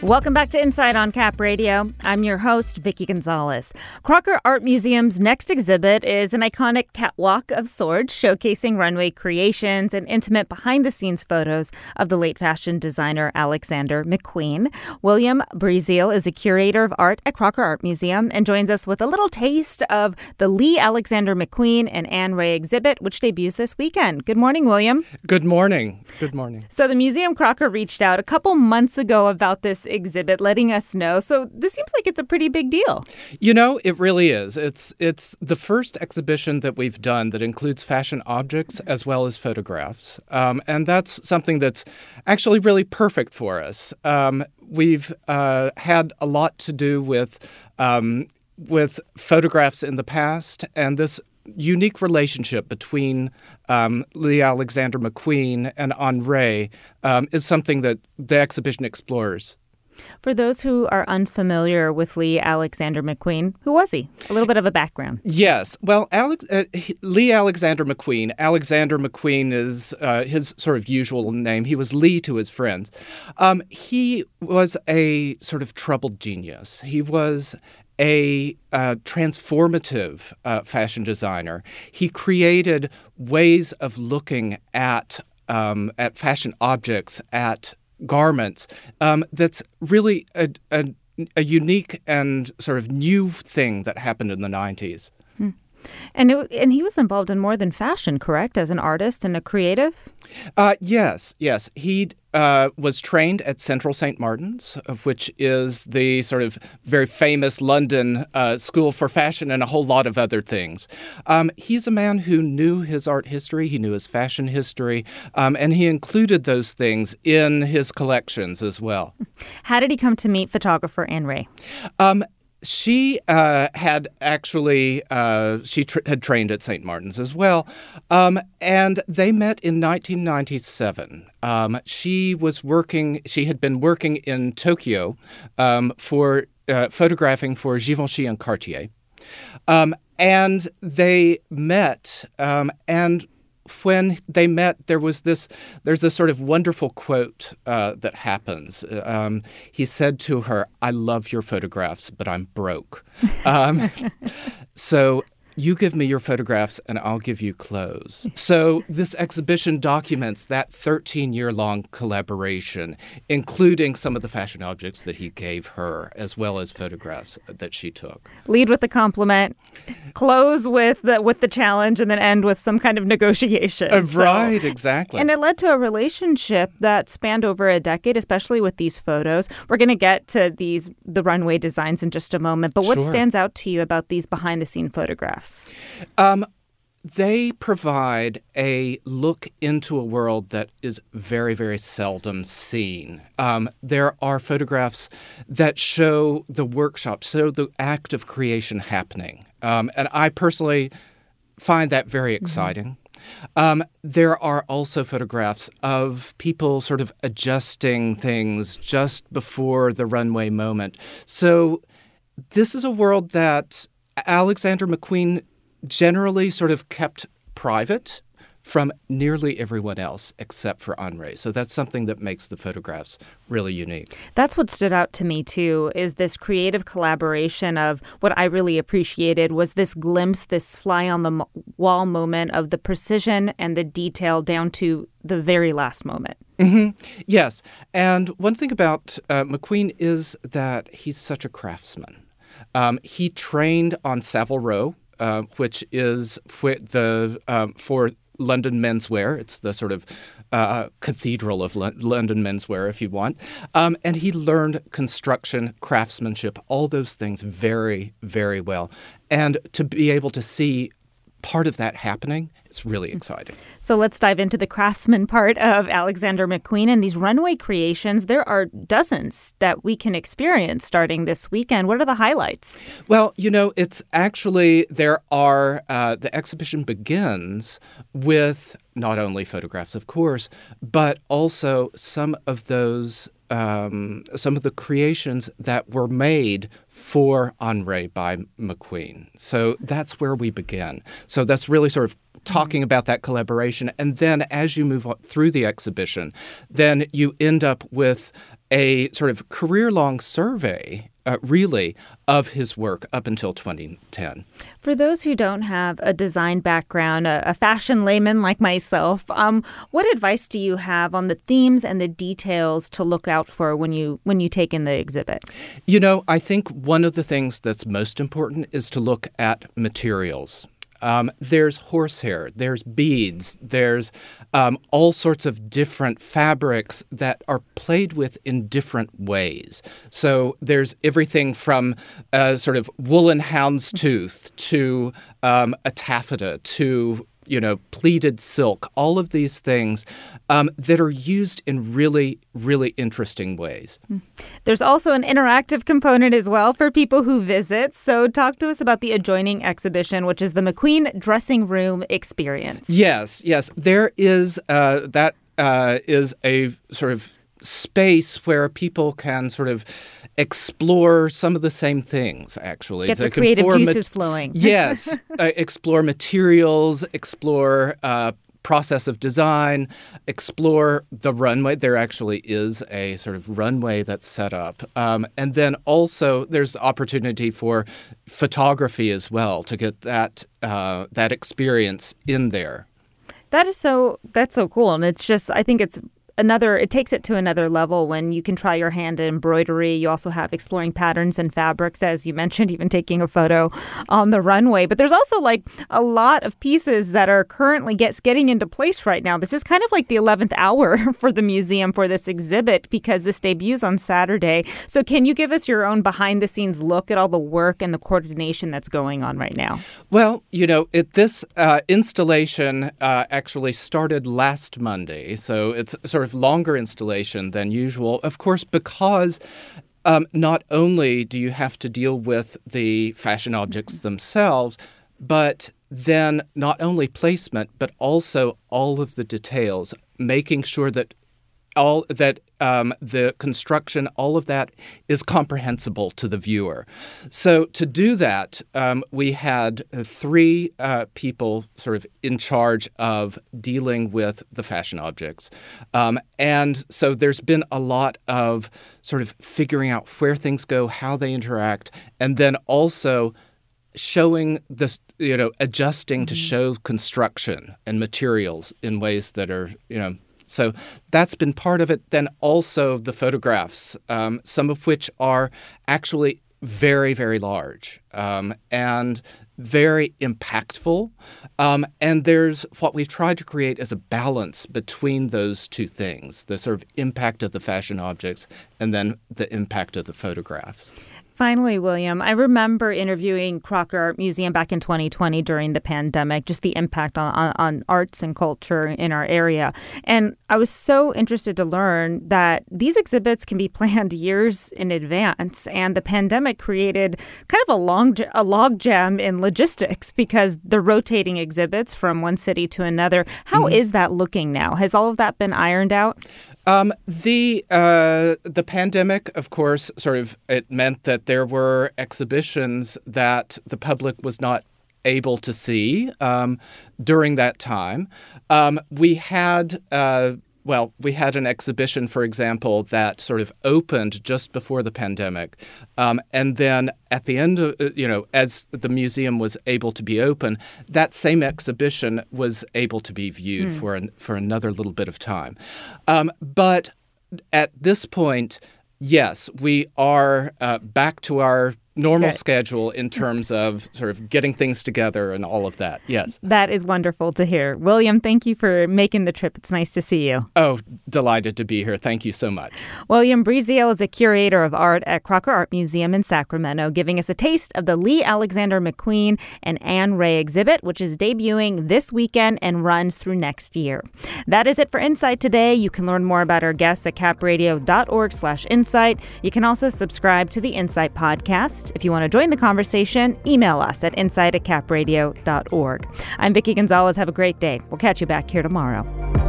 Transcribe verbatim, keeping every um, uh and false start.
Welcome back to Inside on Cap Radio. I'm your host, Vicky Gonzalez. Crocker Art Museum's next exhibit is an iconic catwalk of sorts, showcasing runway creations and intimate behind-the-scenes photos of the late fashion designer Alexander McQueen. William Breazeal is a curator of art at Crocker Art Museum and joins us with a little taste of the Lee Alexander McQueen and Anne Ray exhibit, which debuts this weekend. Good morning, William. Good morning. Good morning. So the Museum Crocker reached out a couple months ago about this exhibit, letting us know. So this seems like it's a pretty big deal. You know, it really is. It's it's the first exhibition that we've done that includes fashion objects as well as photographs. Um, and that's something that's actually really perfect for us. Um, we've uh, had a lot to do with um, with photographs in the past, and this unique relationship between um, Lee Alexander McQueen and Anne Ray um, is something that the exhibition explores. For those who are unfamiliar with Lee Alexander McQueen, who was he? A little bit of a background. Yes. Well, Alex, uh, he, Lee Alexander McQueen, Alexander McQueen is uh, his sort of usual name. He was Lee to his friends. Um, he was a sort of troubled genius. He was a uh, transformative uh, fashion designer. He created ways of looking at um, at fashion objects, at garments, um, that's really a, a, a unique and sort of new thing that happened in the nineties. Hmm. And it, and he was involved in more than fashion, correct, as an artist and a creative? Uh, yes, yes. He uh, was trained at Central Saint Martin's, of which is the sort of very famous London uh, school for fashion and a whole lot of other things. Um, he's a man who knew his art history, he knew his fashion history, um, and he included those things in his collections as well. How did he come to meet photographer Anne Ray? Um, She uh, had actually, uh, she tr- had trained at Saint Martin's as well, um, and they met in nineteen ninety-seven. Um, she was working, she had been working in Tokyo um, for uh, photographing for Givenchy and Cartier, um, and they met, um, and when they met, there was this, there's a sort of wonderful quote uh, that happens. Um, he said to her, "I love your photographs, but I'm broke. Um, so you give me your photographs and I'll give you clothes." So this exhibition documents that thirteen-year-long collaboration, including some of the fashion objects that he gave her, as well as photographs that she took. Lead with the compliment, close with the with the challenge, and then end with some kind of negotiation. Uh, right, so, exactly. And it led to a relationship that spanned over a decade, especially with these photos. We're going to get to these the runway designs in just a moment, but what Sure. stands out to you about these behind-the-scene photographs? Um, they provide a look into a world that is very, very seldom seen. Um, there are photographs that show the workshop, show the act of creation happening. Um, and I personally find that very exciting. Mm-hmm. Um, there are also photographs of people sort of adjusting things just before the runway moment. So this is a world that Alexander McQueen generally sort of kept private from nearly everyone else except for Anne Ray. So that's something that makes the photographs really unique. That's what stood out to me, too, is this creative collaboration of what I really appreciated was this glimpse, this fly-on-the-wall moment of the precision and the detail down to the very last moment. Mm-hmm. Yes. And one thing about uh, McQueen is that he's such a craftsman. Um, he trained on Savile Row, uh, which is for the um, for London menswear. It's the sort of uh, cathedral of L- London menswear, if you want. Um, and he learned construction, craftsmanship, all those things very, very well. And to be able to see part of that happening, it's really exciting. So let's dive into the craftsman part of Alexander McQueen and these runway creations. There are dozens that we can experience starting this weekend. What are the highlights? Well, you know, it's actually, there are, uh, the exhibition begins with not only photographs, of course, but also some of those, um, some of the creations that were made for Anne Ray by McQueen. So that's where we begin. So that's really sort of talking about that collaboration. And then as you move through the exhibition, then you end up with a sort of career-long survey, uh, really, of his work up until twenty ten. For those who don't have a design background, a, a fashion layman like myself, um, what advice do you have on the themes and the details to look out for when you when you take in the exhibit? You know, I think one of the things that's most important is to look at materials. Um, there's horsehair, there's beads, there's um, all sorts of different fabrics that are played with in different ways. So there's everything from uh, sort of woolen houndstooth to um, a taffeta to you know, pleated silk, all of these things um, that are used in really, really interesting ways. There's also an interactive component as well for people who visit. So talk to us about the adjoining exhibition, which is the McQueen Dressing Room Experience. Yes, yes. There is, uh, that uh, is a sort of space where people can sort of explore some of the same things, actually. Get so the creative ma- juices flowing. Yes. uh, explore materials, explore uh, process of design, explore the runway. There actually is a sort of runway that's set up. Um, and then also there's opportunity for photography as well to get that uh, that experience in there. That is so, that's so cool. And it's just, I think it's Another, it takes it to another level when you can try your hand at embroidery. You also have exploring patterns and fabrics, as you mentioned, even taking a photo on the runway. But there's also like a lot of pieces that are currently gets getting into place right now. This is kind of like the eleventh hour for the museum for this exhibit because this debuts on Saturday. So can you give us your own behind the scenes look at all the work and the coordination that's going on right now? Well, you know, it, this uh, installation uh, actually started last Monday. So it's sort of longer installation than usual, of course, because um, not only do you have to deal with the fashion objects themselves, but then not only placement, but also all of the details, making sure that all that um, the construction, all of that is comprehensible to the viewer. So to do that, um, we had three uh, people sort of in charge of dealing with the fashion objects. Um, and so there's been a lot of sort of figuring out where things go, how they interact, and then also showing this, you know, adjusting mm-hmm. to show construction and materials in ways that are, you know, so that's been part of it. Then also the photographs, um, some of which are actually very, very large um, and very impactful. Um, and there's what we've tried to create as a balance between those two things, the sort of impact of the fashion objects and then the impact of the photographs. Finally, William, I remember interviewing Crocker Art Museum back in twenty twenty during the pandemic, just the impact on, on, on arts and culture in our area. And I was so interested to learn that these exhibits can be planned years in advance. And the pandemic created kind of a, long, a logjam in logistics because the rotating exhibits from one city to another. How mm-hmm. is that looking now? Has all of that been ironed out? Um, the uh, the pandemic, of course, sort of it meant that there were exhibitions that the public was not able to see um, during that time. Um, we had uh, well, we had an exhibition, for example, that sort of opened just before the pandemic, um, and then at the end of you know, as the museum was able to be open, that same exhibition was able to be viewed mm. for an, for another little bit of time. Um, but at this point, yes, we are uh, back to our normal okay. schedule in terms of sort of getting things together and all of that. Yes. That is wonderful to hear. William, thank you for making the trip. It's nice to see you. Oh, delighted to be here. Thank you so much. William Breazeal is a curator of art at Crocker Art Museum in Sacramento, giving us a taste of the Lee Alexander McQueen and Anne Ray exhibit, which is debuting this weekend and runs through next year. That is it for Insight today. You can learn more about our guests at capradio.org slash insight. You can also subscribe to the Insight podcast. If you want to join the conversation, email us at insight at capradio dot org. I'm Vicki Gonzalez. Have a great day. We'll catch you back here tomorrow.